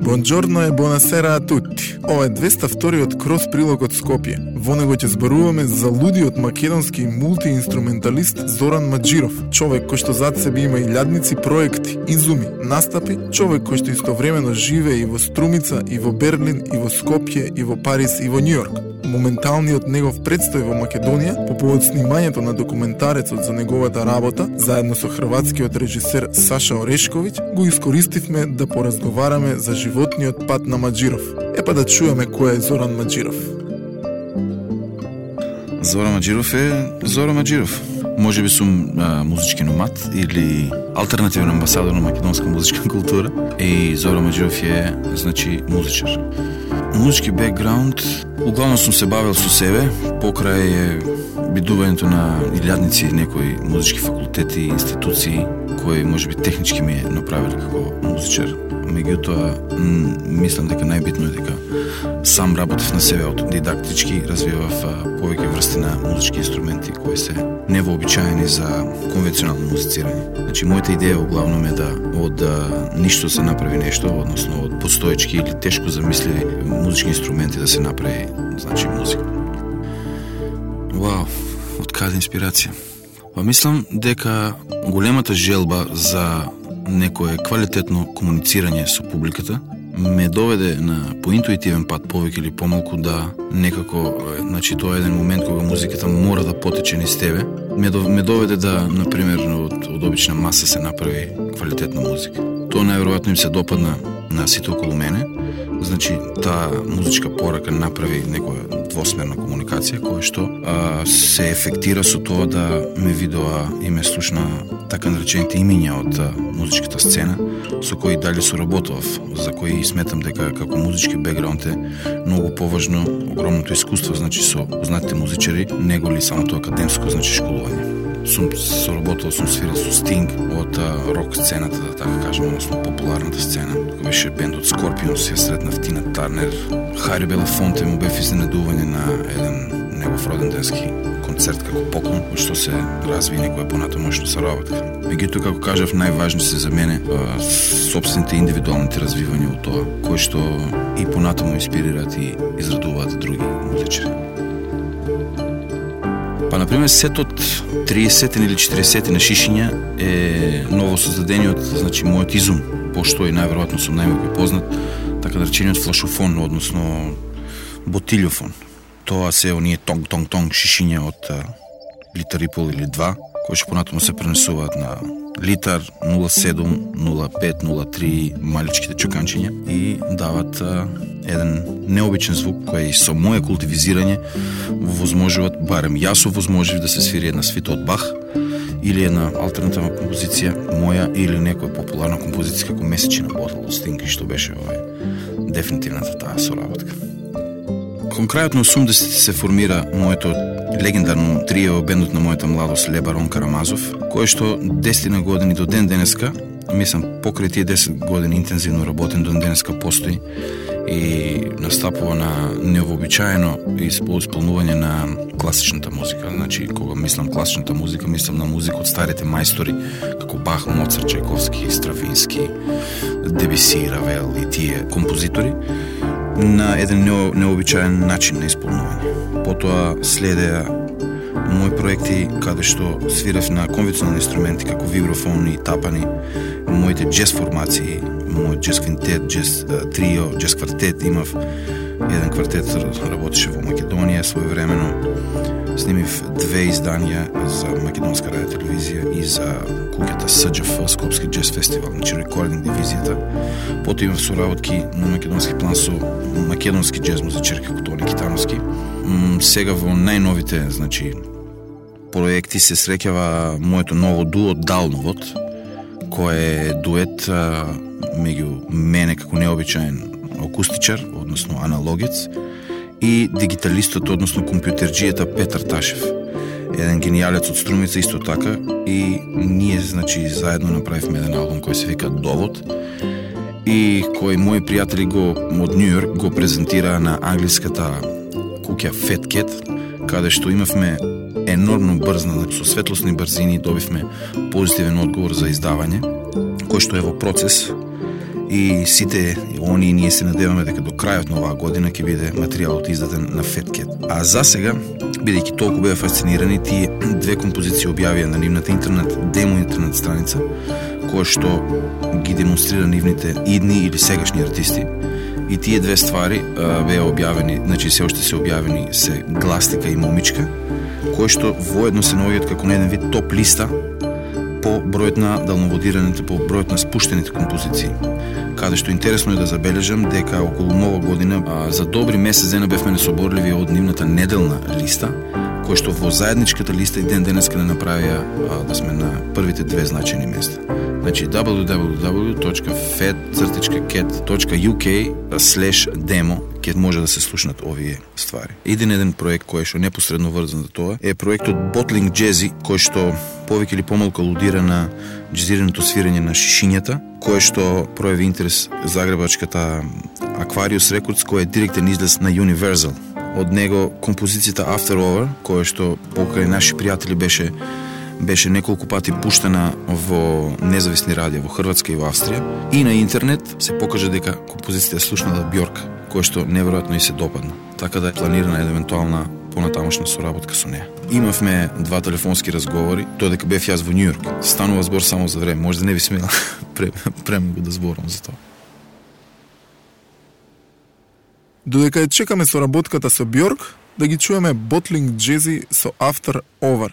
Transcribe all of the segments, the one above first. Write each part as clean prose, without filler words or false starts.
Бонџорно е бонасера а тутти. Ова е 202-иот крос прилог од Скопје. Во него ќе зборуваме за лудиот македонски мултиинструменталист Зоран Маџиров, човек кој што зад себе има илјадници проекти, изуми, настапи, човек кој што истовремено живее и во Струмица, и во Берлин, и во Скопје, и во Париз, и во Њујорк. Моменталниот негов предстој во Македонија по повод снимањето на документарецот за неговата работа, заедно со хрватскиот режисер Саша Орешковиќ, го искористивме да поразговараме за животниот пат на Маџиров. Епа да чуеме кој е Зоран Маџиров. Зоран Маџиров е Зоран Маџиров. Може би сум музички номад или алтернативен амбасадор на македонска музичка култура. И Зоран Маџиров е, значи, музичар. Музички бекграунд, углавно сум се бавил со себе, покрај бидувањето на илјадници некои музички факултети и институции, кои може би технички ми е направили како музичар. Меѓутоа, мислам дека најбитно е дека сам работев на себе автодидактички, развивав повеќе врсти на музички инструменти кои се невообичаени за конвенционално музицирање. Значи, мојата идеја углавном е да од ништо се направи нешто, односно од постоечки или тешко замисливи музички инструменти да се направи, значи, музика. Вау, од каде инспирација? Па мислам дека големата желба за некое квалитетно комуницирање со публиката ме доведе на поинтуитивен пат, повеќе или помалку, да некако, значи тоа е еден момент кога музиката мора да потече низ тебе, ме доведе да, например, од обична маса се направи квалитетна музика. Тоа најверојатно им се допадна на сите околу мене. Значи, таа музичка порака направи некоја двосмерна комуникација, која што се ефектира со тоа да ме видоа и ме слушна така наречените имиња од музичката сцена, со кои дали соработував, за кои сметам дека како музички бекграунд е многу поважно огромното искуство, значи, со познатите музичари, него ли самото академско, значи, школување. Сум соработувал, сум свирил со Стинг од рок сцената, да така кажем, односно популарната сцена. Кој беше бендот Скорпионс, ја сретнав Тина Тарнер, Хари Белафонте, му бев изненадување на еден негов роденденски концерт како поклон, кој што се разви некоја понатаму што се работа. Меѓутоа, како кажав, најважни се за мене собствените индивидуалните развивања од тоа, кои што и понатаму инспирираат и израдуваат други музичари. Па, например, сетот 30 или 40 на шишиња е ново создадениот, значи, мојот изум, пошто и најверојатно сум најмногу познат, така да речениот флашофон, односно ботилјофон. Тоа се оние тонг-тонг-тонг шишиња од литар и пол или 2, кои што понатаму се пренесуваат на литар, 0,7, 0,5, 0,3 маличките чуканчиња и дават еден необичен звук кој со моје култивизирање возможуваат, барем јас овозможив да се свири една свита од Бах или една алтернативна композиција моја или некоја популарна композиција како Месечина Ботал од Стинг, што беше дефинитивната таа соработка. Кон крајот на 80-ти се формира моето легендарно трио, бендот на мојата младост Лебарон Карамазов, кој што 10 години до ден денеска, мислам, покрај тие 10 години интензивно работен, до денеска постои и настапува на невообичаено исполнување на класичната музика. Значи, кога мислам класичната музика, мислам на музика од старите мајстори, како Бах, Моцарт, Чајковски, Стравински, Дебюси, Равел и тие композитори, на еден необичаен начин на исполнување. Потоа следеа мои проекти каде што свирев на конвенционални инструменти како виброфон и тапани, моите джез формации, мојот джез квинтет, джез трио, джез квартет. Имав еден квартет, работеше во Македонија своевремено. Снимив 2 изданија за македонска радио телевизија и за куќата СДЖФ, Скопски джез фестивал, значи рекординг дивизијата. Потоа имав соработки на македонски план со македонски джез музичари како Тони Китановски. Сега во најновите, значи, проекти се среќава моето ново дуо Далновод, кој е дует меѓу мене како необичаен акустичар, односно аналогец, и дигиталистот, односно компјутерџијата Петар Ташев. Еден генијалец од Струмица исто така, и ние, значи, заедно направивме еден албум кој се вика Довод и кој мои пријатели од Њујорк го презентираа на англиската куќа Fat Cat, каде што имавме енормно брзна, со светлосни брзини добивме позитивен одговор за издавање, кој што е во процес и сите они ние се надеваме дека до крајот на оваа година ќе биде материјалот издаден на Fat Cat. А за сега, бидејќи толку беа фасцинирани, тие две композиции објавија на нивната интернет страница, која што ги демонстрира нивните идни или сегашни артисти. И тие две ствари беа објавени, значи се уште се објавени се Гластика и Момичка, кои што воедно се наоѓаат како на еден вид топ листа по бројот на далноводираните, по бројот на спуштените композиции. Каде што интересно е да забележам дека околу нова година за добри месец дена бевме несоборливи од нивната неделна листа, која што во заедничката листа и ден денеска не направија да сме на првите две значајни места. Значи www.fatcat.uk/demo ќе може да се слушнат овие ствари. Еден проект кој што непосредно врзан за тоа е проектот Bottling Jazzy, кој што повеќе или помалку алудира на џезираното свирење на шишињата, кој што прояви интерес загребачката Aquarius Records, кој е директен излез на Universal. Од него композицијата After Over, која што покрај наши пријатели беше неколку пати пуштена во независни радија во Хрватска и во Австрија, и на интернет се покажа дека композицијата е слушнала Бјорк, која што неверојатно и се допадна. Така да е планирана евентуална понатамошна соработка со неа. Имавме два телефонски разговори, додека бев јас во Њујорк. Станува збор само за време, може да не би смела премногу да зборам за тоа. Додека ја чекаме соработката со Бјорк, да ги чуеме Bottling Jazzy со After Over.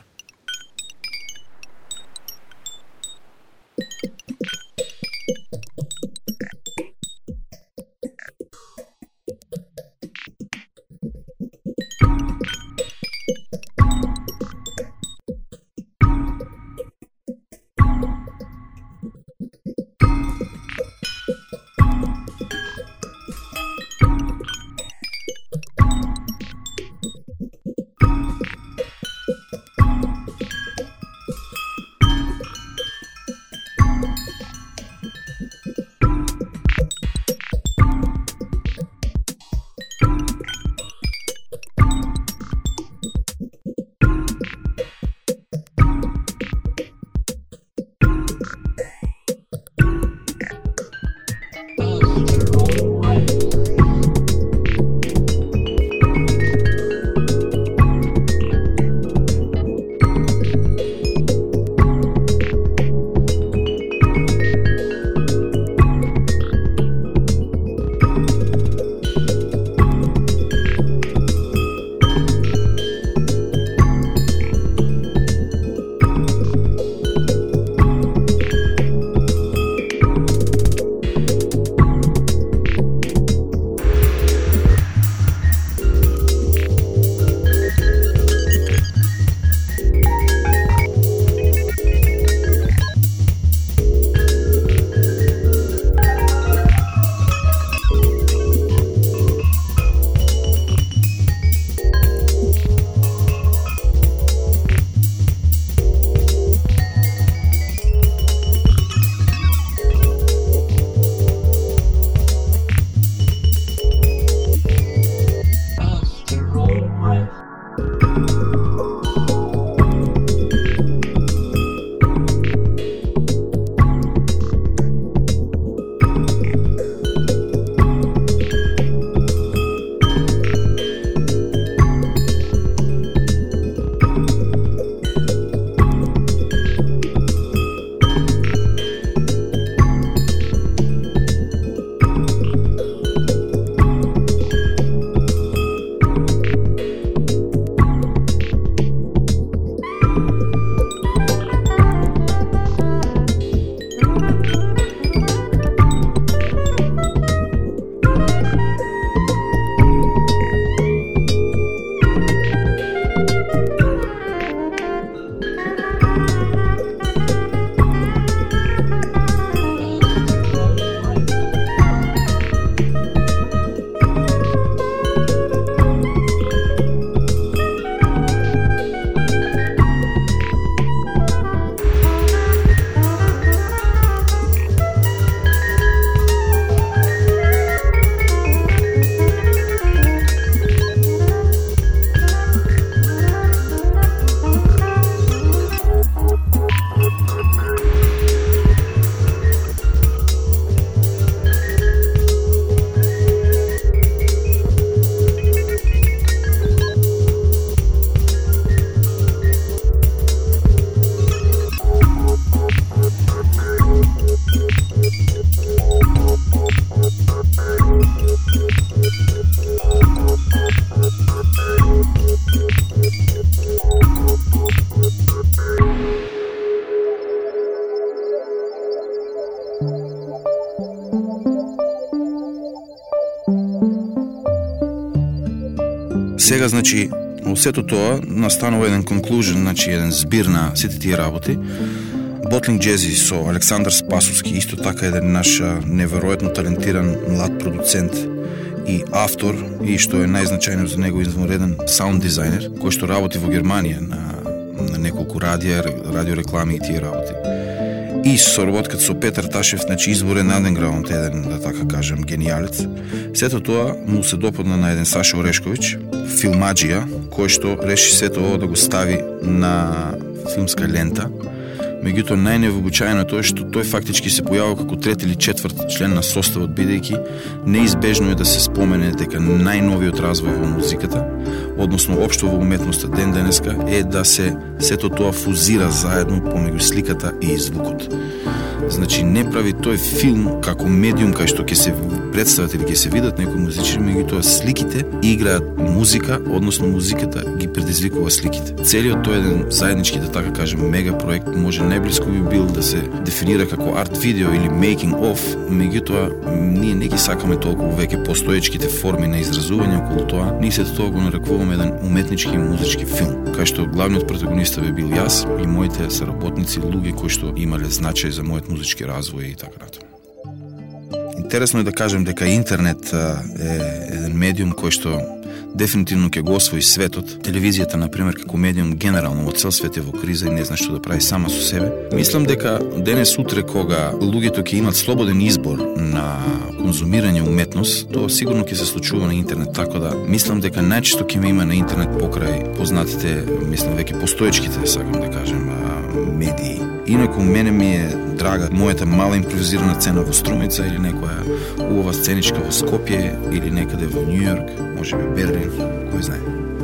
сега, значи, во сето тоа настанува еден conclusion, значи еден збир на сите тие работи. Ботлинг Джези со Александар Спасовски, исто така еден наш неверојатно талентиран млад продуцент и автор, и што е најзначајно за него извонреден саунд дизајнер, кој што работи во Германија на неколку радио реклами и тие работи. И соработката со Петар Ташев, значи изборен андеграунд, еден, да така кажем, генијалец. Сето тоа му се допадна на еден Саша Орешковиќ, филмаджија, кој што реши сето ово да го стави на филмска лента. Меѓутоа, најневообичаено е тоа што тој фактички се појавува како трет или четврт член на составот, бидејќи неизбежно е да се спомене дека најновиот развој во музиката, односно општо во уметноста ден денеска, е да се сето тоа фузира заедно помеѓу сликата и звукот. Значи, не прави тој филм како медиум кај што ќе се представат или ќе се видат некои музичари, меѓутоа сликите играат музика, односно музиката ги предизвикува сликите. Целиот тој еден заеднички, да така кажем, мега проект може најблиску би бил да се дефинира како арт видео или making of, меѓутоа ние не ги сакаме толку веќе постоечките форми на изразување околу тоа, ние сето тоа го нарекуваме еден уметнички и музички филм, кај што главниот протагонист би бил јас и моите соработници, луѓе кои што имале значај за мојот музички развој и така натаму. Интересно е да кажем дека интернет е еден медиум кој што дефинитивно ќе го освои светот. Телевизијата, например, како медиум генерално во цел свет е во криза и не знае што да прави сама со себе. Мислам дека денес утре кога луѓето ќе имат слободен избор на конзумирање уметност, тоа сигурно ќе се случува на интернет, така да мислам дека најчесто ќе ме има на интернет покрај познатите, мислам веќе постоечките, сакам да кажем, медии. Инаку мене ми е драга мојата мала импровизирана сцена во Струмица или некоја убава сценичка во Скопје или некаде во Њу Јорк, можеби Берлин, кој знае.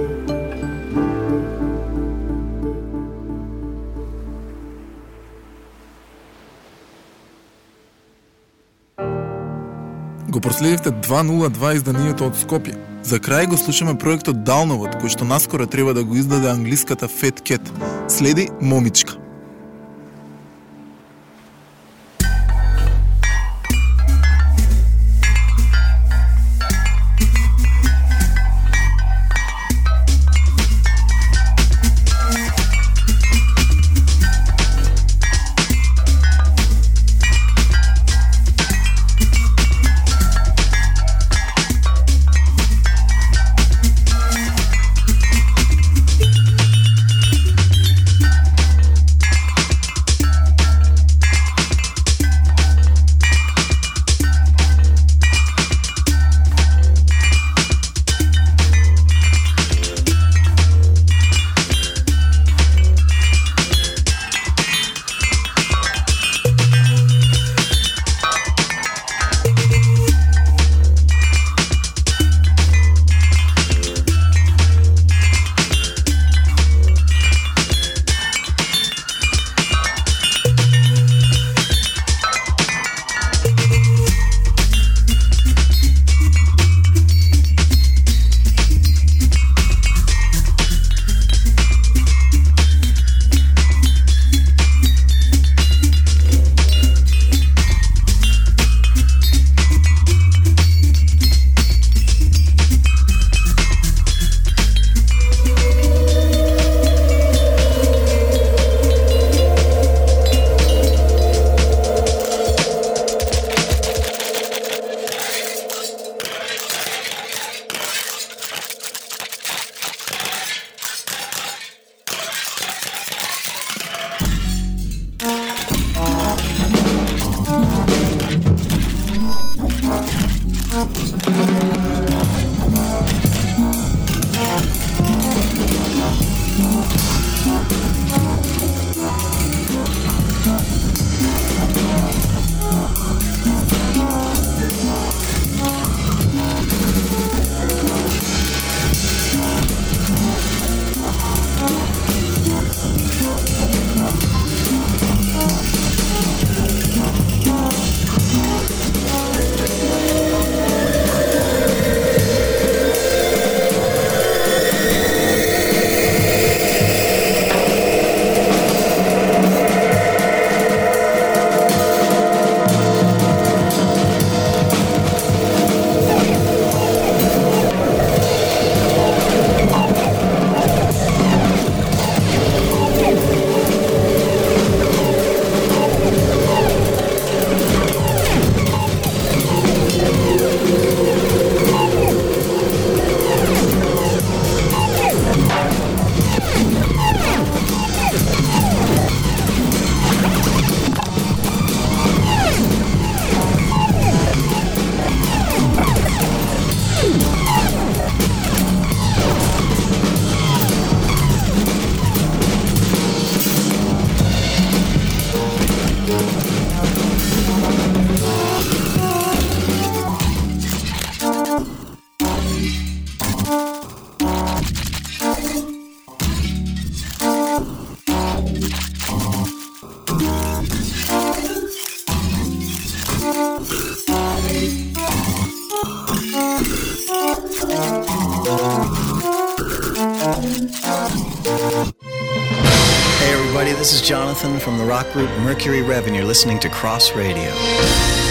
Го проследивте 202 изданието од Скопје. За крај го слушаме проектот Далновод, кој што наскоро треба да го издаде англиската Fat Cat. Следи Момичка. Hey everybody, this is Jonathan from the rock group Mercury Rev, and you're listening to Cross Radio.